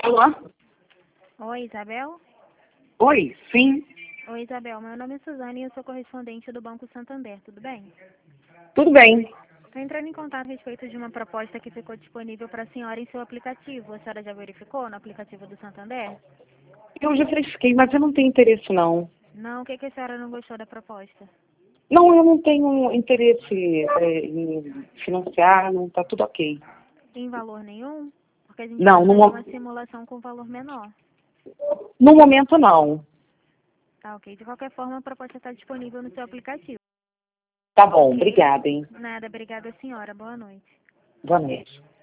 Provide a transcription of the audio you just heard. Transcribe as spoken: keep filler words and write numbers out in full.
Alô? Oi, Isabel? Oi, sim, Oi, Isabel. Meu nome é Suzane e eu sou correspondente do Banco Santander, tudo bem? tudo bem. Estou entrando em contato a respeito de uma proposta que ficou disponível para a senhora em seu aplicativo. A senhora já verificou no aplicativo do Santander? Eu já verifiquei, mas eu não tenho interesse, não. Não, o que, que a senhora não gostou da proposta? Não, eu não tenho interesse é, em financiar, não está tudo ok. Tem valor nenhum? Porque a gente Não, pode no, fazer mo- uma simulação com valor menor. no momento não. Tá, ok. De qualquer forma, a proposta está disponível no seu aplicativo. Tá bom, Ok? obrigada, hein? Nada, obrigada, senhora. Boa noite. Boa noite.